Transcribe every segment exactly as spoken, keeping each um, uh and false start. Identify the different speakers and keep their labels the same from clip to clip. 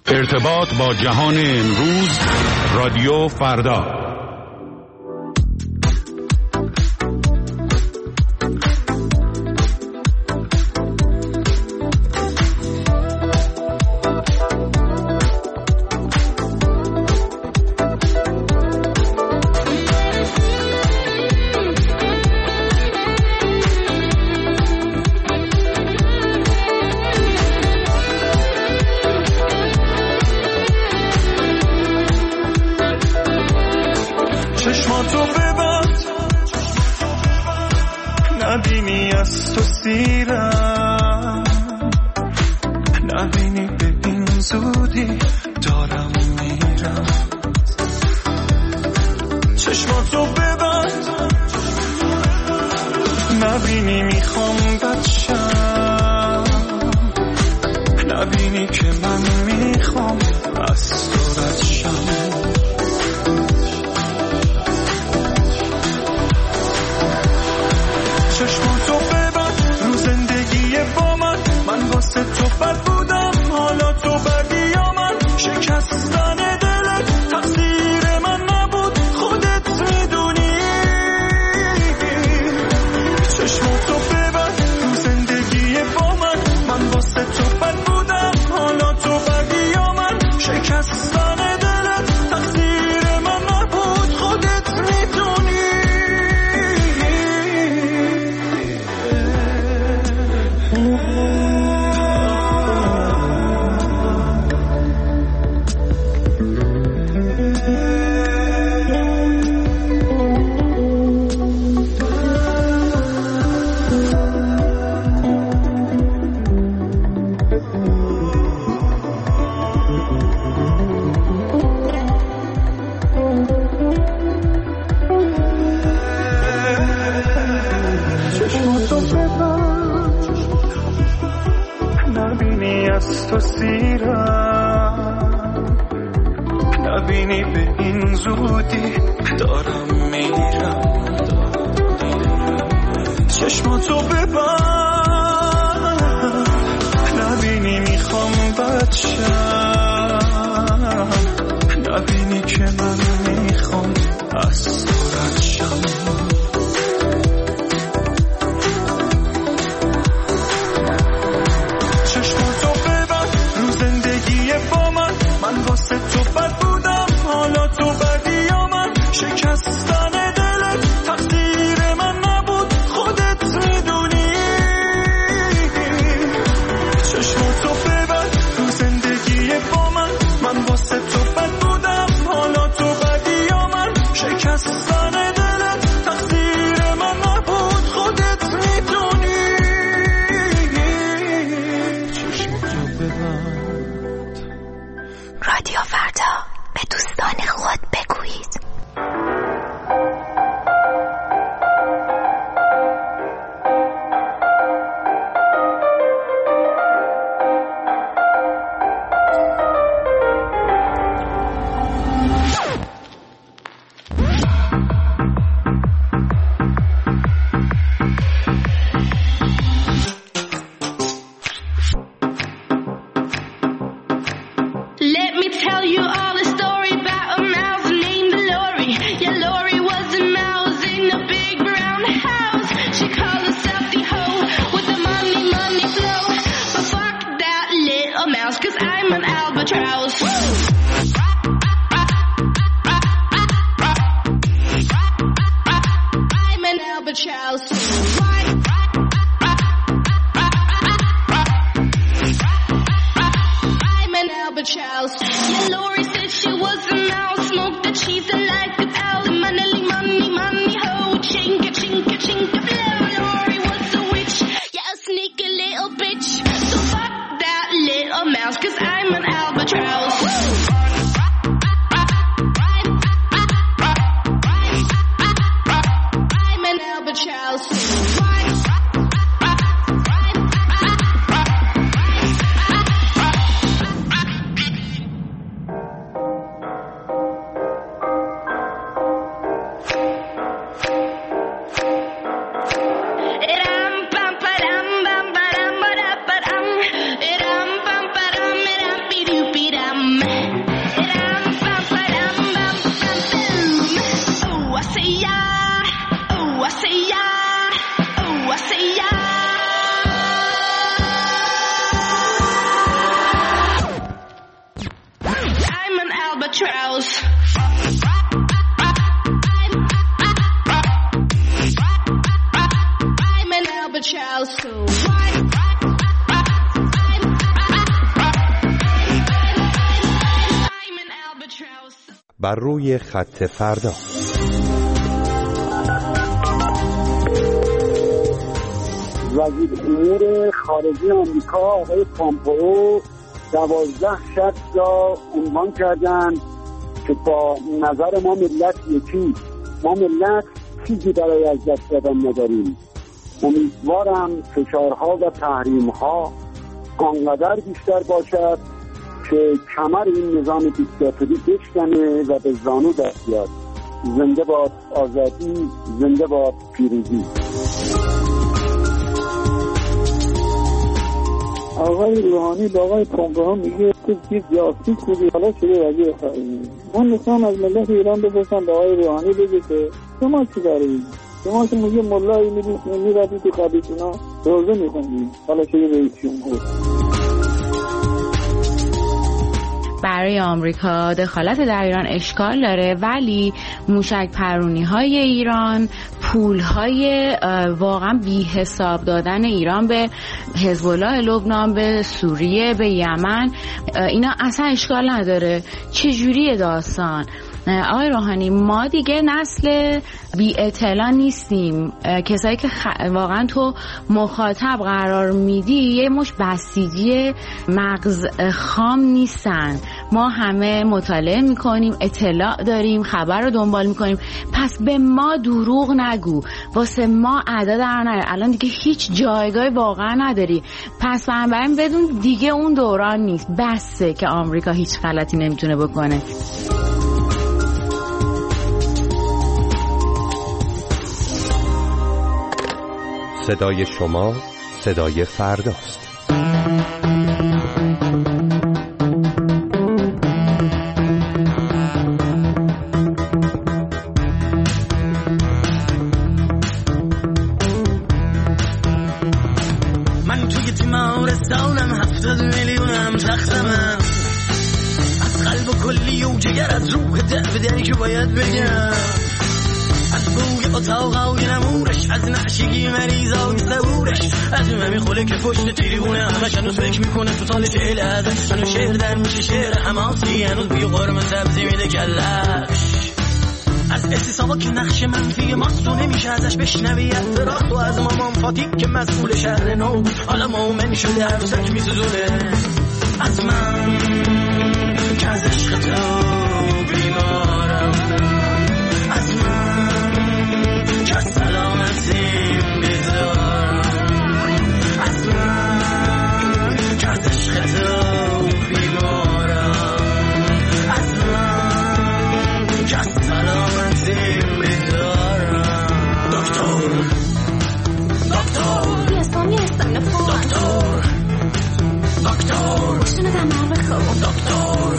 Speaker 1: ارتباط با جهان امروز، رادیو فردا.
Speaker 2: بر روی خط فردا.
Speaker 3: وزیر امور خارجه آمریکا آقای پامپئو دوازده شرط را عنوان کردند که با نظر ما ملت یکی، ما ملت چیزی برای از دست دادن نداریم. امیدوارم فشارها و تحریمها آنقدر بیشتر باشد که کمر این نظام دیکتاتوری بشکنه و به زانو دست بیاد. زنده باد آزادی، زنده باد پیروزی.
Speaker 4: آقای روحانی با آقای پامپئو میگه تو چیز جاسوس بودی، حالا شده وزیر خارجه. من میخوام از ملت ایران بپرسم به آقای روحانی بگه که شما چی داری؟ شما که میگه ملایی میردی تو قبیتونا روزه میخوندی، حالا شده رئیس جمهور.
Speaker 5: برای آمریکا دخالت در ایران اشکال داره، ولی موشک پرونی های ایران، پول های واقعا بی حساب دادن ایران به حزب الله لبنان، به سوریه، به یمن، اینا اصلا اشکال نداره. چجوریه داستان؟ آقای روحانی، ما دیگه نسل بی اطلاع نیستیم. کسایی که خ... واقعا تو مخاطب قرار میدی یه مش بسیجی مغز خام نیستن. ما همه مطالعه میکنیم، اطلاع داریم، خبر رو دنبال میکنیم. پس به ما دروغ نگو، واسه ما اعداد در نیار. الان دیگه هیچ جایگاهی واقعا نداری. پس بنابراین بدون دیگه اون دوران نیست. بسه که آمریکا هیچ غلطی نمیتونه بکنه.
Speaker 2: صدای شما صدای فرداست.
Speaker 6: من توی تیمارستانم، هفتاد میلیونم تختمم، از قلب و کلی و جگر، از روح ده به دری که باید بگم، از بوی اتاقای نمورش، از نعشگی مریضای زبورش، از ممی خوله که پشت تیریونه همش هنوز فکر میکنه تو سال چهل ازش، هنوز شعر در میشه شعر حماسی، هنوز بوی قرمه سبزی میده کلش، از استثابا که نقش منفی ماست و نمیشه ازش بشنوی اعتراض، و از مامان فاتی که مسئول شهر نو حالا مومن شده عروسک میسوزونه، از من که از عشق تو بیمارم، از من که از سلامتیم بیزارم، از من که از عشق تو بیمارم، از من که از سلامتیم بیزارم. دکتر دکتر
Speaker 7: بیستان یستان نفون
Speaker 6: دکتر دکتر
Speaker 7: باشنه در مرد خوب
Speaker 6: دکتر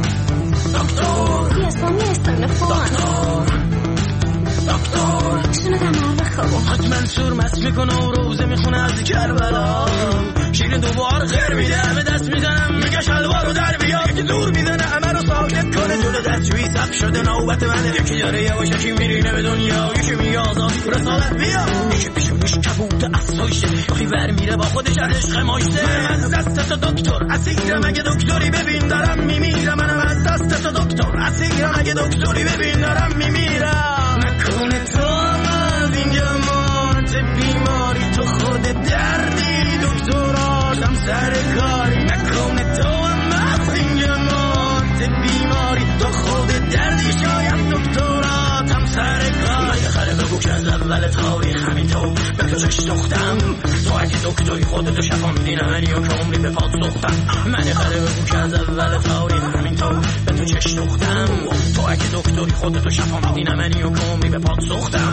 Speaker 6: دکتر
Speaker 7: بیستان یستان نفون
Speaker 6: دکتر دکتر
Speaker 7: باشنه در مرد خوب
Speaker 6: حاج منصور مست میکنه و روزه میخونه از کربلا، شیر دوبار خیر میده به دست میزنم میگه شلوار رو در بیا، یکی دور میزنه همه رو ساکت کنه، جلو دستشویی سب شده نوبت منه، یکی داره یواشکی میرینه به دنیا، یکی میگه آزاد رسالت بیا، یکی پیشونش کبوت اسایشه، یکی ور میره با خودش از عشق ماشته، من از دست تو دکتر اسیرم، اگه دکتری ببین دارم میمیرم، منم از دست تو دکتر اسیرم، اگه دکتری ببین دارم میمیرم، نکنه تو از اینجا مات بیماری، تو خود دردی دکتراتم سر کاری، نکنه تو از اینجا مات بیماری، تو خود دردی شاید دکتراتم سر کاری، من خره بگو که از اول تاریخ همین تو به تو چش دختم، تو اگه دکتری خودتو شفا میدینه منی و که عمری به پاس دختم، من خره بگو که از اول تاریخ همین تو به تو چش دختم، تو اگه دکتری خودتو شفا میدینه منی و که عمری به پاس دختم.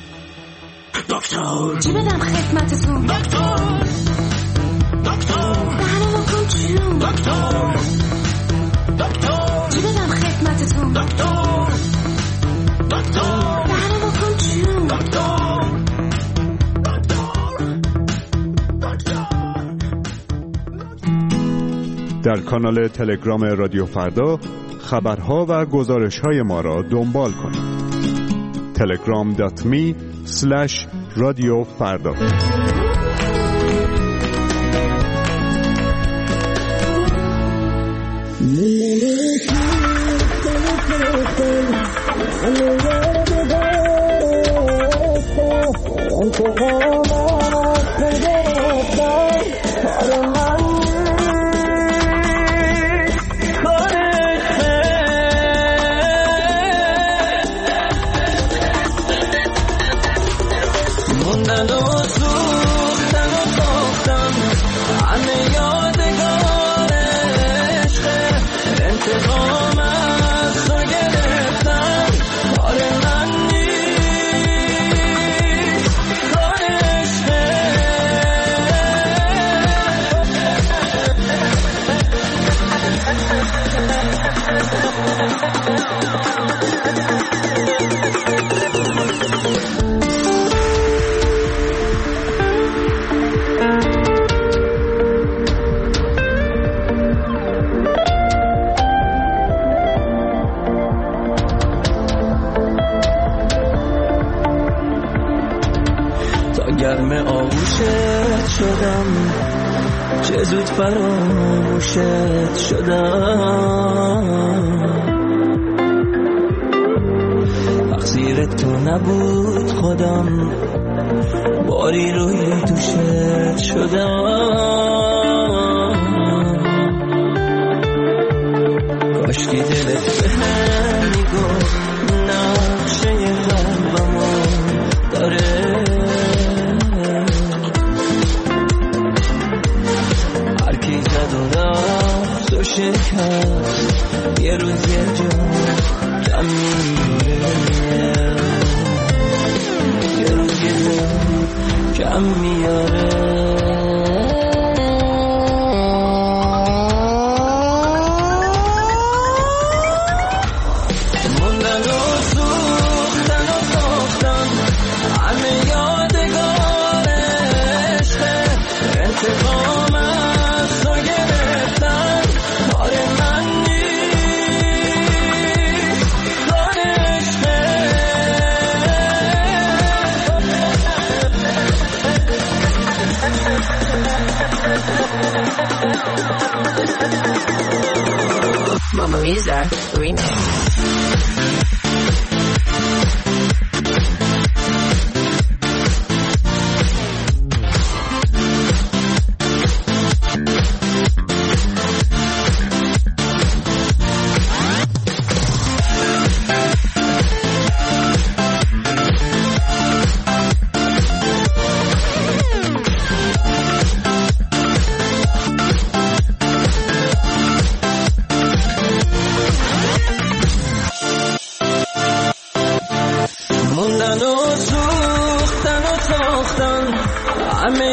Speaker 6: دکتر
Speaker 7: چی بدم خدمتتون؟
Speaker 6: دکتر دکتر
Speaker 7: دهنمو کن چون
Speaker 6: دکتر دکتر
Speaker 7: چی بدم خدمتتون؟
Speaker 6: دکتر دکتر
Speaker 7: دهنمو کن چون
Speaker 6: دکتر
Speaker 1: در کانال تلگرام رادیو فردا خبرها و گزارش‌های ما را دنبال کنید. تلگرام دات می اسلش رادیو فردا.
Speaker 4: میلیون
Speaker 6: گرم آغوشت شدم، چه زود فراموشت شدم. تقصیر تو نبود خودم، باری روی دوشت شدم. کاشکی دلت به هم میگفت نقشه قلبمو داره. تو شکست یه روز یه جا کم میاره، یه روز یه جا کم میاره. موندن و سوختن و ساختن همه یادگار عشقه. انتقام از تو گرفتن کار من نیست، کار عشقه.
Speaker 8: Mama Lisa remix. موندن و سوختن و ساختن همه